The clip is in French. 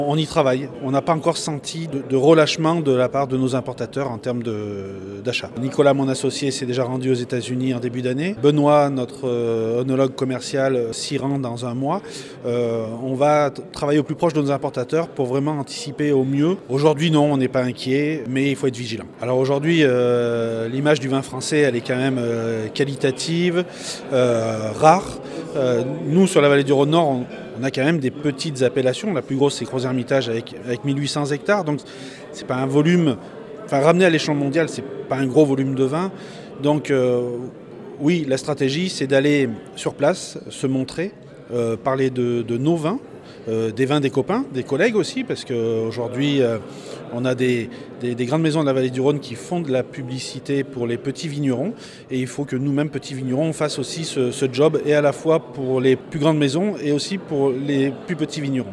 On y travaille. On n'a pas encore senti de relâchement de la part de nos importateurs en termes d'achat. Nicolas, mon associé, s'est déjà rendu aux États-Unis en début d'année. Benoît, notre œnologue commercial, s'y rend dans un mois. On va travailler au plus proche de nos importateurs pour vraiment anticiper au mieux. Aujourd'hui, non, on n'est pas inquiet, mais il faut être vigilant. Alors aujourd'hui, l'image du vin français, elle est quand même qualitative, rare. Nous, sur la vallée du Rhône-Nord, on a quand même des petites appellations. La plus grosse, c'est Crozes-Hermitage avec 1800 hectares. Donc, c'est pas un volume... ramené à l'échelon mondial, c'est pas un gros volume de vin. Donc, oui, la stratégie, c'est d'aller sur place, se montrer, parler de nos vins, des vins des copains, des collègues aussi, parce qu'aujourd'hui, on a des grandes maisons de la vallée du Rhône qui font de la publicité pour les petits vignerons. Et il faut que nous-mêmes, petits vignerons, on fasse aussi ce job, et à la fois pour les plus grandes maisons et aussi pour les plus petits vignerons.